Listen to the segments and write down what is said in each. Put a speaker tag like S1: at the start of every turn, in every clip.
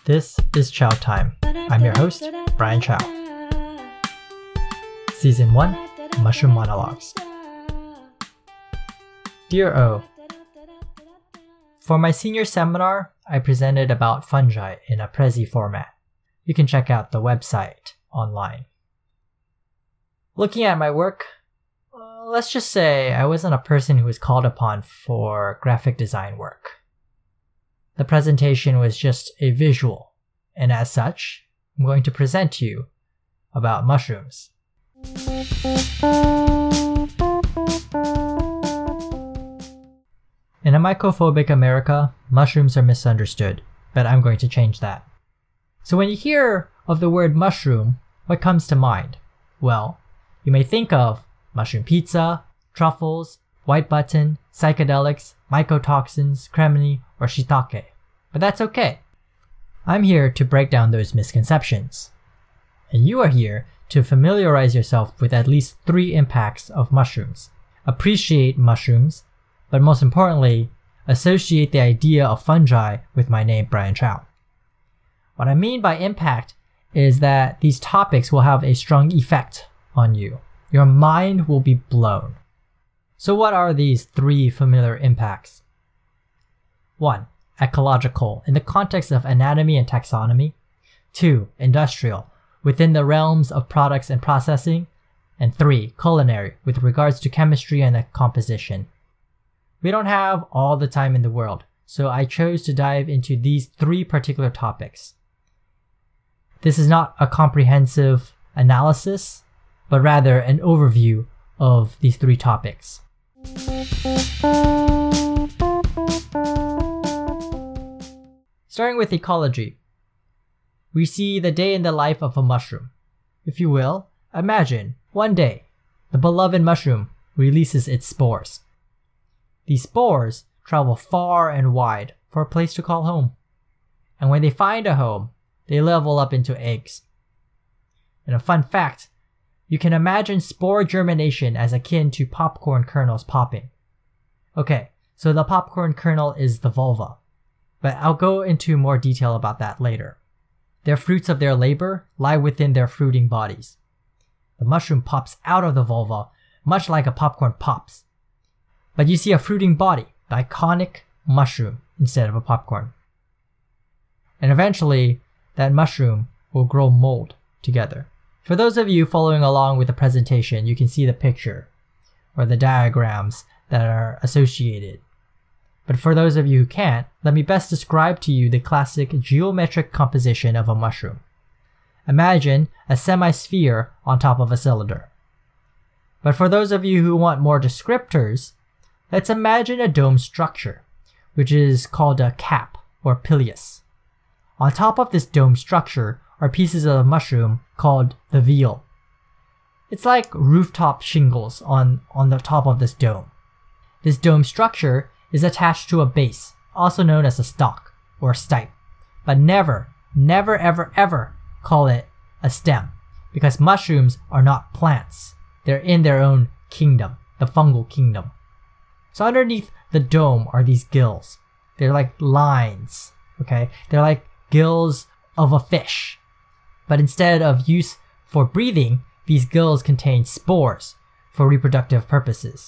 S1: This is Chow Time. I'm your host, Brian Chow. Season 1, Mushroom Monologues. Dear O, for my senior seminar, I presented about fungi in a Prezi format. You can check out the website online. Looking at my work, let's just say I wasn't a person who was called upon for graphic design work. The presentation was just a visual, and as such, I'm going to present to you about mushrooms. In a mycophobic America, mushrooms are misunderstood, but I'm going to change that. So when you hear of the word mushroom, what comes to mind? Well, you may think of mushroom pizza, truffles, white button, psychedelics, mycotoxins, cremini, or shiitake. But that's okay. I'm here to break down those misconceptions. And you are here to familiarize yourself with at least 3 impacts of mushrooms. Appreciate mushrooms, but most importantly, associate the idea of fungi with my name, Brian Chow. What I mean by impact is that these topics will have a strong effect on you. Your mind will be blown. So what are these 3 familiar impacts? 1. Ecological, in the context of anatomy and taxonomy. 2. Industrial, within the realms of products and processing. And 3. Culinary, with regards to chemistry and composition. We don't have all the time in the world, so I chose to dive into these 3 particular topics. This is not a comprehensive analysis, but rather an overview of these 3 topics. Starting with ecology, we see the day in the life of a mushroom. If you will, imagine one day the beloved mushroom releases its spores. These spores travel far and wide for a place to call home. And when they find a home, they level up into eggs. And a fun fact, you can imagine spore germination as akin to popcorn kernels popping. Okay, so the popcorn kernel is the vulva, but I'll go into more detail about that later. The fruits of their labor lie within their fruiting bodies. The mushroom pops out of the vulva, much like a popcorn pops. But you see a fruiting body, the iconic mushroom, instead of a popcorn. And eventually, that mushroom will grow mold together. For those of you following along with the presentation, you can see the picture or the diagrams that are associated. But for those of you who can't, let me best describe to you the classic geometric composition of a mushroom. Imagine a semi-sphere on top of a cylinder. But for those of you who want more descriptors, let's imagine a dome structure, which is called a cap or pileus. On top of this dome structure are pieces of the mushroom called the veil. It's like rooftop shingles on the top of this dome. This dome structure is attached to a base, also known as a stalk or stipe, but never ever call it a stem, because mushrooms are not plants. They're in their own kingdom, the fungal kingdom. So underneath the dome are these gills. They're like lines, okay? They're like gills of a fish. But instead of use for breathing, these gills contain spores for reproductive purposes.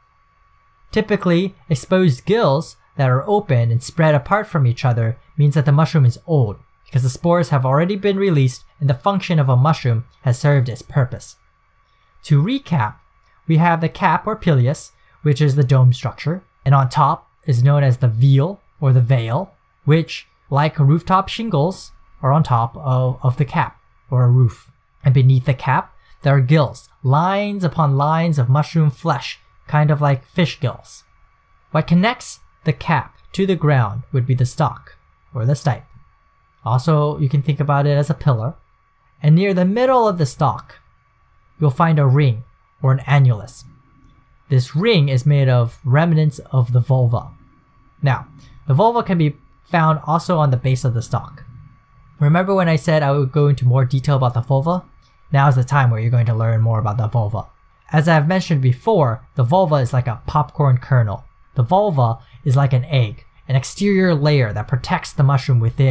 S1: Typically, exposed gills that are open and spread apart from each other means that the mushroom is old, because the spores have already been released and the function of a mushroom has served its purpose. To recap, we have the cap or pileus, which is the dome structure, and on top is known as the veil or the veil, which, like rooftop shingles, are on top of the cap or a roof. And beneath the cap, there are gills, lines upon lines of mushroom flesh, kind of like fish gills. What connects the cap to the ground would be the stalk or the stipe. Also, you can think about it as a pillar. And near the middle of the stalk, you'll find a ring or an annulus. This ring is made of remnants of the vulva. Now, the vulva can be found also on the base of the stalk. Remember when I said I would go into more detail about the vulva? Now is the time where you're going to learn more about the vulva. As I've mentioned before, the vulva is like a popcorn kernel. The vulva is like an egg, an exterior layer that protects the mushroom within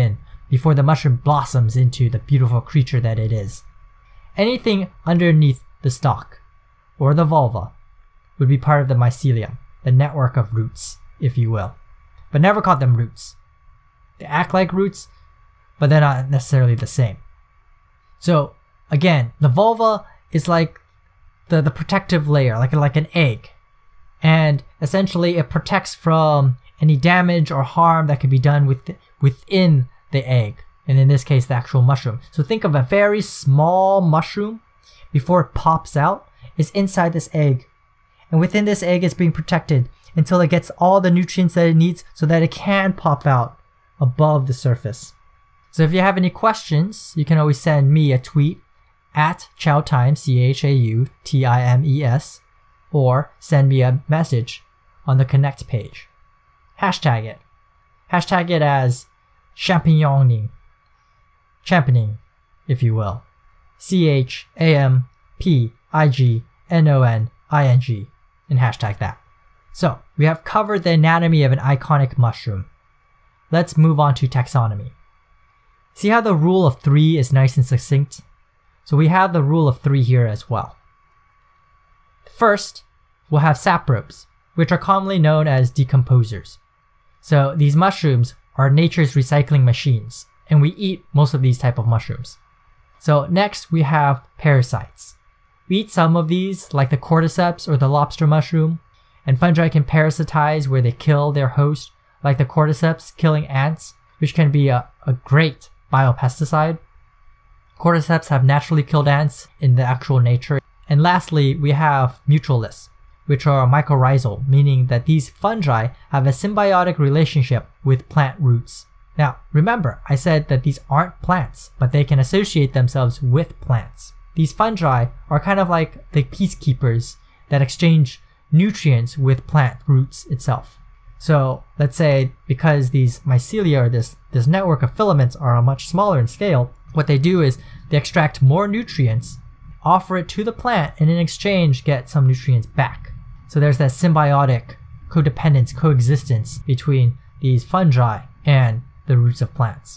S1: before the mushroom blossoms into the beautiful creature that it is. Anything underneath the stalk, or the vulva, would be part of the mycelium, the network of roots, if you will. But never call them roots. They act like roots, but they're not necessarily the same. So, again, the vulva is like the protective layer, like an egg. And essentially it protects from any damage or harm that could be done within the egg, and in this case the actual mushroom. So think of a very small mushroom before it pops out is inside this egg, and within this egg it's being protected until it gets all the nutrients that it needs so that it can pop out above the surface. So if you have any questions, you can always send me a tweet at Chautimes, CHAUTIMES, or send me a message on the Connect page. Hashtag it. Hashtag it as champignoning, if you will. CHAMPIGNONING, and hashtag that. So, we have covered the anatomy of an iconic mushroom. Let's move on to taxonomy. See how the rule of 3 is nice and succinct? So we have the rule of 3 here as well. First, we'll have saprobes, which are commonly known as decomposers. So these mushrooms are nature's recycling machines, and we eat most of these type of mushrooms. So next we have parasites. We eat some of these, like the cordyceps or the lobster mushroom, and fungi can parasitize where they kill their host, like the cordyceps killing ants, which can be a great biopesticide. Cordyceps have naturally killed ants in the actual nature. And lastly, we have mutualists, which are mycorrhizal, meaning that these fungi have a symbiotic relationship with plant roots. Now, remember, I said that these aren't plants, but they can associate themselves with plants. These fungi are kind of like the peacekeepers that exchange nutrients with plant roots itself. So let's say because these mycelia, or this network of filaments, are much smaller in scale, what they do is they extract more nutrients, offer it to the plant, and in exchange get some nutrients back. So there's that symbiotic codependence, coexistence between these fungi and the roots of plants.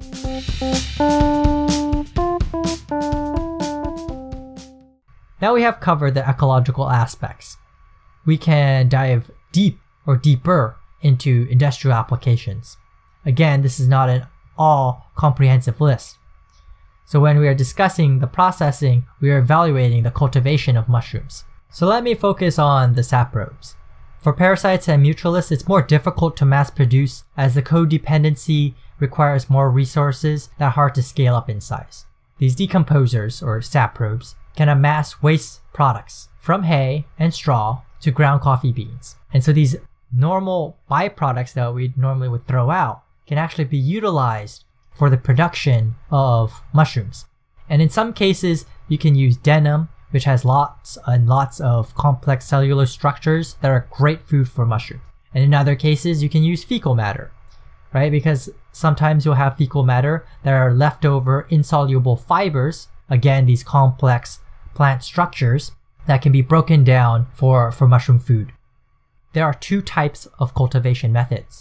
S1: Now we have covered the ecological aspects. We can dive deep or deeper into industrial applications. Again, this is not an all-comprehensive list. So when we are discussing the processing, we are evaluating the cultivation of mushrooms. So let me focus on the saprobes. For parasites and mutualists, it's more difficult to mass produce as the codependency requires more resources that are hard to scale up in size. These decomposers, or saprobes, can amass waste products from hay and straw to ground coffee beans. And so these normal byproducts that we normally would throw out can actually be utilized for the production of mushrooms. And in some cases, you can use denim, which has lots and lots of complex cellulose structures that are great food for mushrooms. And in other cases, you can use fecal matter, right? Because sometimes you'll have fecal matter that are leftover insoluble fibers, again, these complex plant structures that can be broken down for mushroom food. There are 2 types of cultivation methods,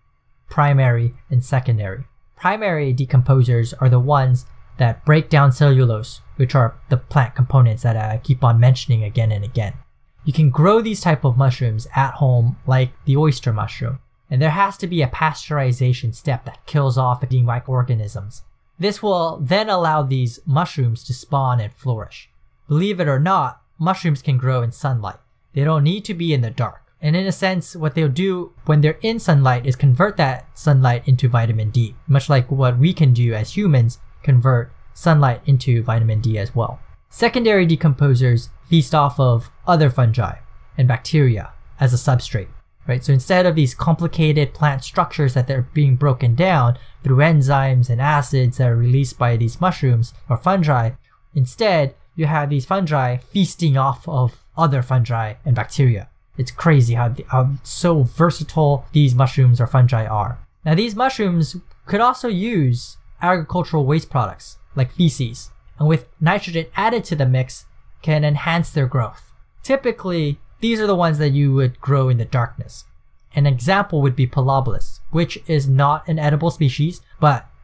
S1: primary and secondary. Primary decomposers are the ones that break down cellulose, which are the plant components that I keep on mentioning again and again. You can grow these type of mushrooms at home like the oyster mushroom, and there has to be a pasteurization step that kills off the microorganisms. This will then allow these mushrooms to spawn and flourish. Believe it or not, mushrooms can grow in sunlight. They don't need to be in the dark. And in a sense, what they'll do when they're in sunlight is convert that sunlight into vitamin D, much like what we can do as humans, convert sunlight into vitamin D as well. Secondary decomposers feast off of other fungi and bacteria as a substrate, right? So instead of these complicated plant structures that they're being broken down through enzymes and acids that are released by these mushrooms or fungi, instead you have these fungi feasting off of other fungi and bacteria. It's crazy how so versatile these mushrooms or fungi are. Now these mushrooms could also use agricultural waste products like feces, and with nitrogen added to the mix can enhance their growth. Typically, these are the ones that you would grow in the darkness. An example would be Pilobolus, which is not an edible species, but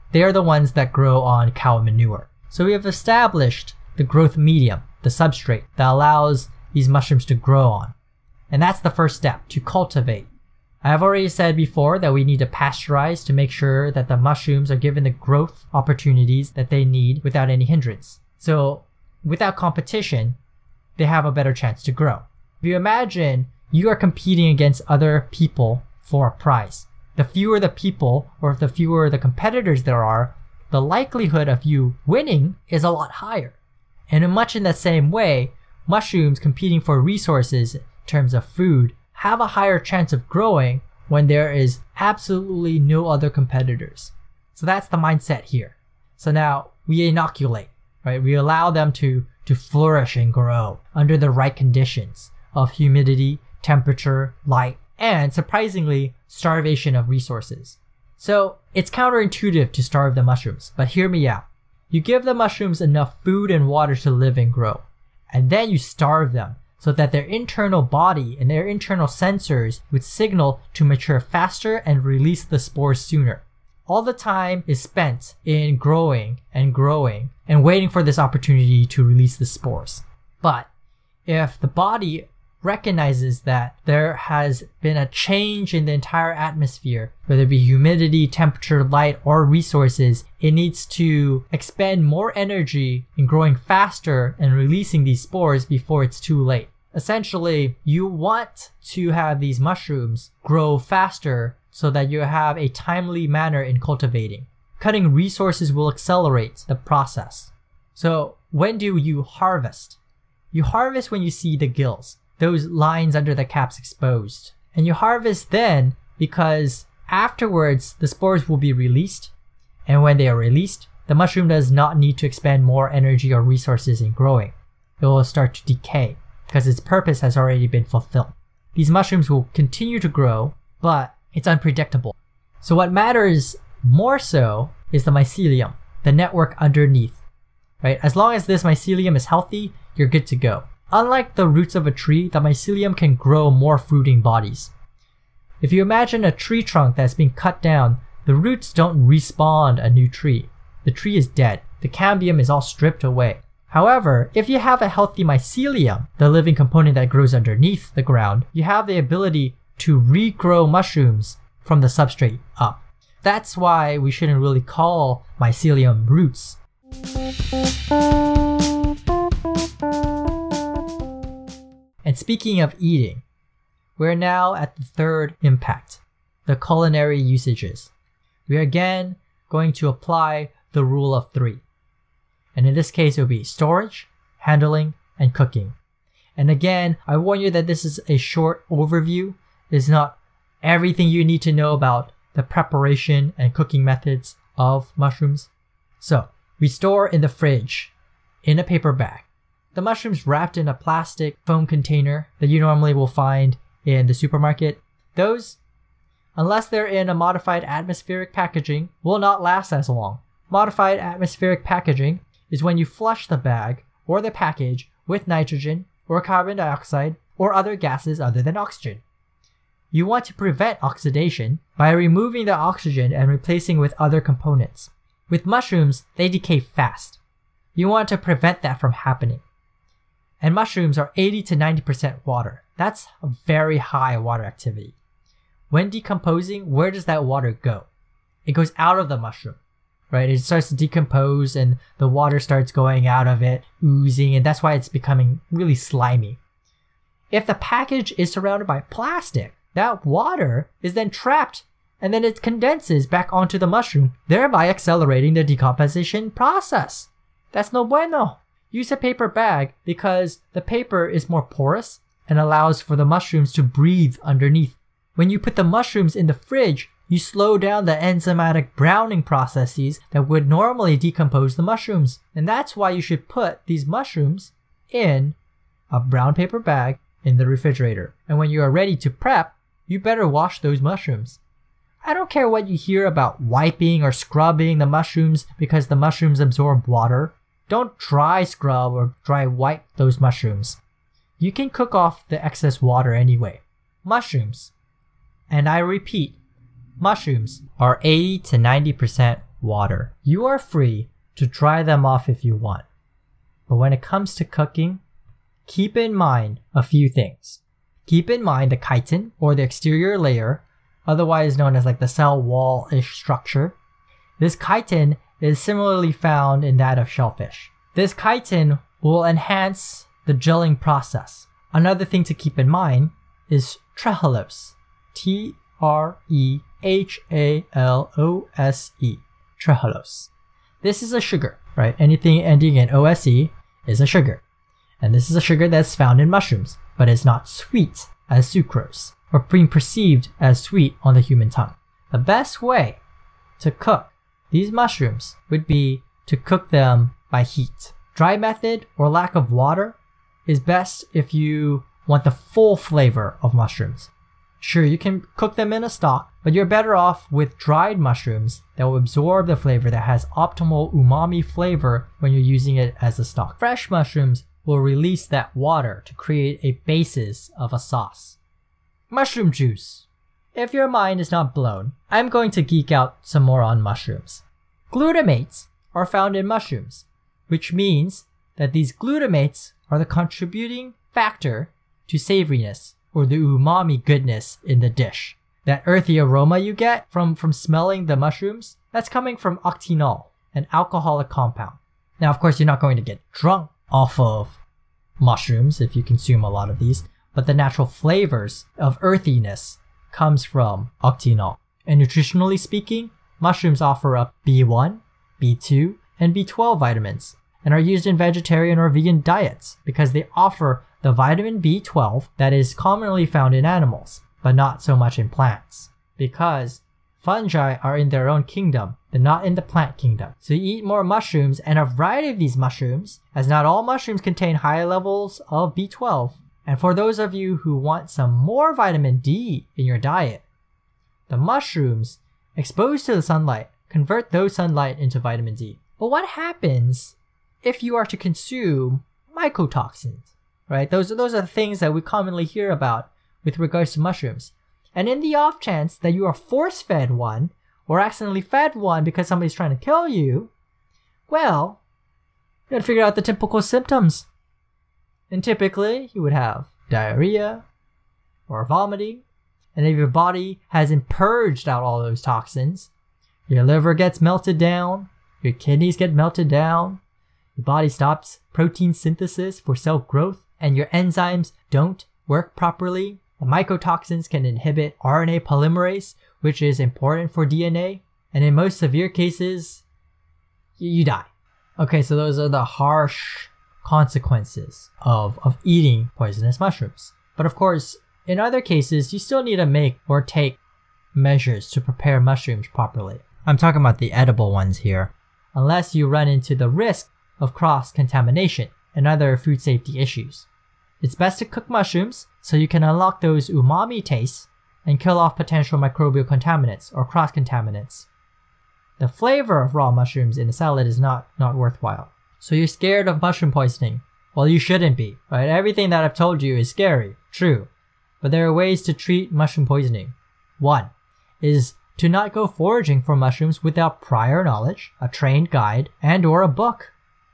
S1: they are the ones that grow on cow manure. So we have established the growth medium, the substrate that allows these mushrooms to grow on. And that's the first step, to cultivate. I have already said before that we need to pasteurize to make sure that the mushrooms are given the growth opportunities that they need without any hindrance. So without competition, they have a better chance to grow. If you imagine you are competing against other people for a prize, the fewer the people or the fewer the competitors there are, the likelihood of you winning is a lot higher. And in much in the same way, mushrooms competing for resources in terms of food have a higher chance of growing when there is absolutely no other competitors. So that's the mindset here. So now we inoculate, right? We allow them to flourish and grow under the right conditions of humidity, temperature, light, and surprisingly, starvation of resources. So it's counterintuitive to starve the mushrooms, but hear me out. You give the mushrooms enough food and water to live and grow, and then you starve them so that their internal body and their internal sensors would signal to mature faster and release the spores sooner. All the time is spent in growing and waiting for this opportunity to release the spores. But if the body recognizes that there has been a change in the entire atmosphere, whether it be humidity, temperature, light, or resources, it needs to expend more energy in growing faster and releasing these spores before it's too late. Essentially, you want to have these mushrooms grow faster so that you have a timely manner in cultivating. Cutting resources will accelerate the process. So when do you harvest? You harvest when you see the gills, those lines under the caps exposed. And you harvest then because afterwards the spores will be released. And when they are released, the mushroom does not need to expend more energy or resources in growing. It will start to decay because its purpose has already been fulfilled. These mushrooms will continue to grow, but it's unpredictable. So what matters more so is the mycelium, the network underneath, right? As long as this mycelium is healthy, you're good to go. Unlike the roots of a tree, the mycelium can grow more fruiting bodies. If you imagine a tree trunk that's been cut down, the roots don't respawn a new tree. The tree is dead. The cambium is all stripped away. However, if you have a healthy mycelium, the living component that grows underneath the ground, you have the ability to regrow mushrooms from the substrate up. That's why we shouldn't really call mycelium roots. And speaking of eating, we're now at the third impact, the culinary usages. We are again going to apply the rule of 3. And in this case, it will be storage, handling, and cooking. And again, I warn you that this is a short overview. It's not everything you need to know about the preparation and cooking methods of mushrooms. So, we store in the fridge, in a paper bag. The mushrooms wrapped in a plastic foam container that you normally will find in the supermarket. Those, unless they're in a modified atmospheric packaging, will not last as long. Modified atmospheric packaging is when you flush the bag or the package with nitrogen or carbon dioxide or other gases other than oxygen. You want to prevent oxidation by removing the oxygen and replacing with other components. With mushrooms, they decay fast. You want to prevent that from happening. And mushrooms are 80 to 90% water. That's a very high water activity. When decomposing, where does that water go? It goes out of the mushroom, right? It starts to decompose and the water starts going out of it, oozing, and that's why it's becoming really slimy. If the package is surrounded by plastic, that water is then trapped and then it condenses back onto the mushroom, thereby accelerating the decomposition process. That's no bueno. Use a paper bag because the paper is more porous and allows for the mushrooms to breathe underneath. When you put the mushrooms in the fridge, you slow down the enzymatic browning processes that would normally decompose the mushrooms. And that's why you should put these mushrooms in a brown paper bag in the refrigerator. And when you are ready to prep, you better wash those mushrooms. I don't care what you hear about wiping or scrubbing the mushrooms because the mushrooms absorb water. Don't dry scrub or dry wipe those mushrooms. You can cook off the excess water anyway. Mushrooms, and I repeat, mushrooms are 80 to 90% water. You are free to dry them off if you want. But when it comes to cooking, keep in mind a few things. Keep in mind the chitin, or the exterior layer, otherwise known as like the cell wall-ish structure. This chitin is similarly found in that of shellfish. This chitin will enhance the gelling process. Another thing to keep in mind is trehalose. Trehalose. Trehalose. This is a sugar, right? Anything ending in OSE is a sugar. And this is a sugar that's found in mushrooms, but it's not sweet as sucrose, or being perceived as sweet on the human tongue. The best way to cook these mushrooms would be to cook them by heat. Dry method or lack of water is best if you want the full flavor of mushrooms. Sure, you can cook them in a stock, but you're better off with dried mushrooms that will absorb the flavor, that has optimal umami flavor when you're using it as a stock. Fresh mushrooms will release that water to create a basis of a sauce. Mushroom juice. If your mind is not blown, I'm going to geek out some more on mushrooms. Glutamates are found in mushrooms, which means that these glutamates are the contributing factor to savoriness, or the umami goodness in the dish. That earthy aroma you get from smelling the mushrooms, that's coming from octinol, an alcoholic compound. Now, of course, you're not going to get drunk off of mushrooms if you consume a lot of these, but the natural flavors of earthiness comes from octinol. And nutritionally speaking, mushrooms offer up B1, B2, and B12 vitamins, and are used in vegetarian or vegan diets because they offer the vitamin B12 that is commonly found in animals, but not so much in plants, because fungi are in their own kingdom, they're not in the plant kingdom. So you eat more mushrooms, and a variety of these mushrooms, as not all mushrooms contain high levels of B12. And for those of you who want some more vitamin D in your diet, the mushrooms exposed to the sunlight convert those sunlight into vitamin D. But what happens if you are to consume mycotoxins, right? Those are the things that we commonly hear about with regards to mushrooms. And in the off chance that you are force-fed one, or accidentally fed one because somebody's trying to kill you, well, you gotta figure out the typical symptoms. And typically, you would have diarrhea or vomiting. And if your body hasn't purged out all those toxins, your liver gets melted down, your kidneys get melted down, your body stops protein synthesis for cell growth, and your enzymes don't work properly. The mycotoxins can inhibit RNA polymerase, which is important for DNA. And in most severe cases, you die. Okay, so those are the harsh consequences of eating poisonous mushrooms. But of course, in other cases, you still need to make or take measures to prepare mushrooms properly. I'm talking about the edible ones here, unless you run into the risk of cross-contamination and other food safety issues. It's best to cook mushrooms so you can unlock those umami tastes and kill off potential microbial contaminants or cross-contaminants. The flavor of raw mushrooms in a salad is not worthwhile. So you're scared of mushroom poisoning? Well, you shouldn't be, right? Everything that I've told you is scary, true. But there are ways to treat mushroom poisoning. One is to not go foraging for mushrooms without prior knowledge, a trained guide, and or a book.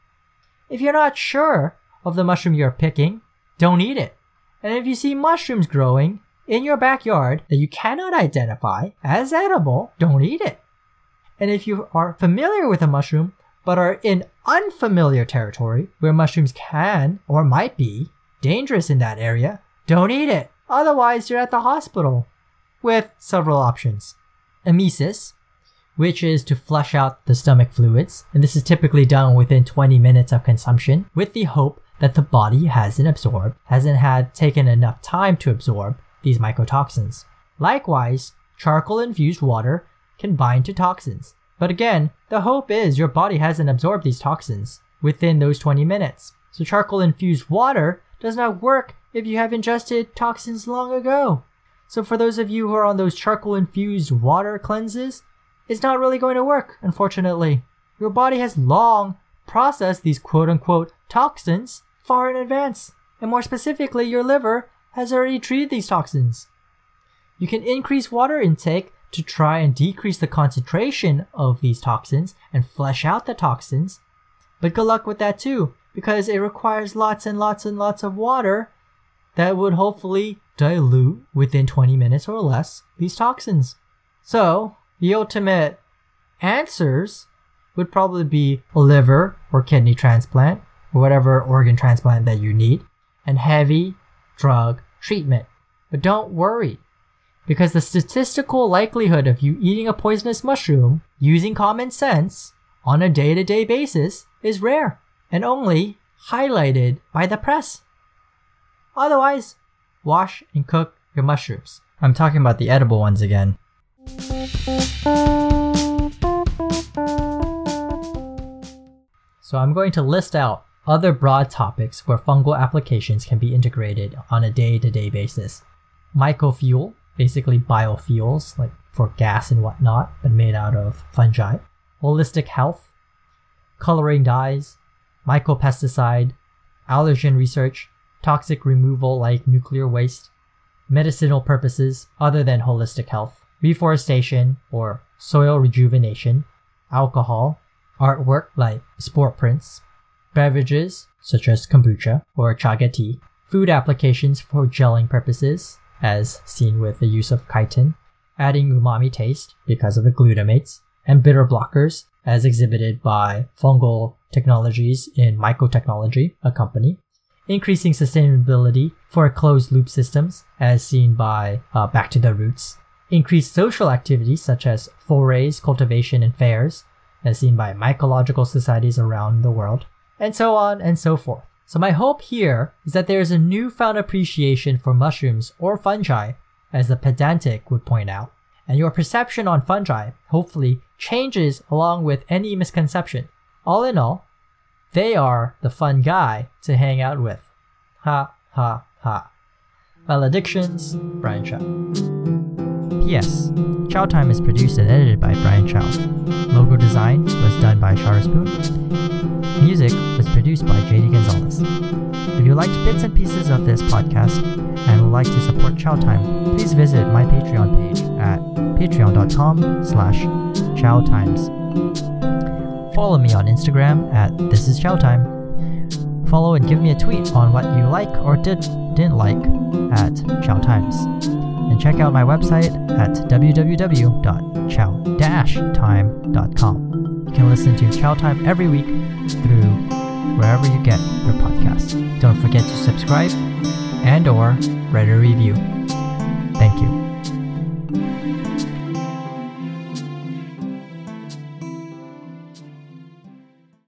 S1: If you're not sure of the mushroom you're picking, don't eat it. And if you see mushrooms growing in your backyard that you cannot identify as edible, don't eat it. And if you are familiar with a mushroom, but are in unfamiliar territory where mushrooms can or might be dangerous in that area, don't eat it. Otherwise, you're at the hospital with several options. Emesis, which is to flush out the stomach fluids, and this is typically done within 20 minutes of consumption with the hope that the body hasn't had taken enough time to absorb these mycotoxins. Likewise, charcoal-infused water can bind to toxins. But again, the hope is your body hasn't absorbed these toxins within those 20 minutes. So charcoal-infused water does not work if you have ingested toxins long ago. So for those of you who are on those charcoal-infused water cleanses, it's not really going to work, unfortunately. Your body has long processed these quote-unquote toxins far in advance. And more specifically, your liver has already treated these toxins. You can increase water intake to try and decrease the concentration of these toxins and flush out the toxins. But good luck with that too, because it requires lots and lots and lots of water that would hopefully dilute within 20 minutes or less these toxins. So the ultimate answers would probably be a liver or kidney transplant, or whatever organ transplant that you need, and heavy drug treatment. But don't worry, because the statistical likelihood of you eating a poisonous mushroom using common sense on a day-to-day basis is rare and only highlighted by the press. Otherwise, wash and cook your mushrooms. I'm talking about the edible ones again. So I'm going to list out other broad topics where fungal applications can be integrated on a day-to-day basis. Mycofuel, basically biofuels, like for gas and whatnot, but made out of fungi. Holistic health, coloring dyes, mycopesticide, allergen research, toxic removal like nuclear waste, medicinal purposes other than holistic health, reforestation or soil rejuvenation, alcohol, artwork like sport prints, beverages such as kombucha or chaga tea, food applications for gelling purposes, as seen with the use of chitin, adding umami taste because of the glutamates, and bitter blockers, as exhibited by Fungal Technologies in Mycotechnology, a company, increasing sustainability for closed-loop systems, as seen by Back to the Roots, increased social activities such as forays, cultivation, and fairs, as seen by mycological societies around the world, and so on and so forth. So my hope here is that there is a newfound appreciation for mushrooms or fungi, as the pedantic would point out, and your perception on fungi hopefully changes along with any misconception. All in all, they are the fun guy to hang out with. Ha ha ha. Maledictions, Brian Chow. P.S. Chow Time is produced and edited by Brian Chow. Logo design was done by Shara Spoon. Music was produced by JD Gonzalez. If you liked bits and pieces of this podcast and would like to support Chow Time, please visit my Patreon page at patreon.com/chowtimes. Follow me on Instagram at thisischowtime. Follow and give me a tweet on what you like or didn't like at chowtimes. And check out my website at www.chow-time.com. You can listen to Chow Time every week through wherever you get your podcasts. Don't forget to subscribe and/or write a review. Thank you.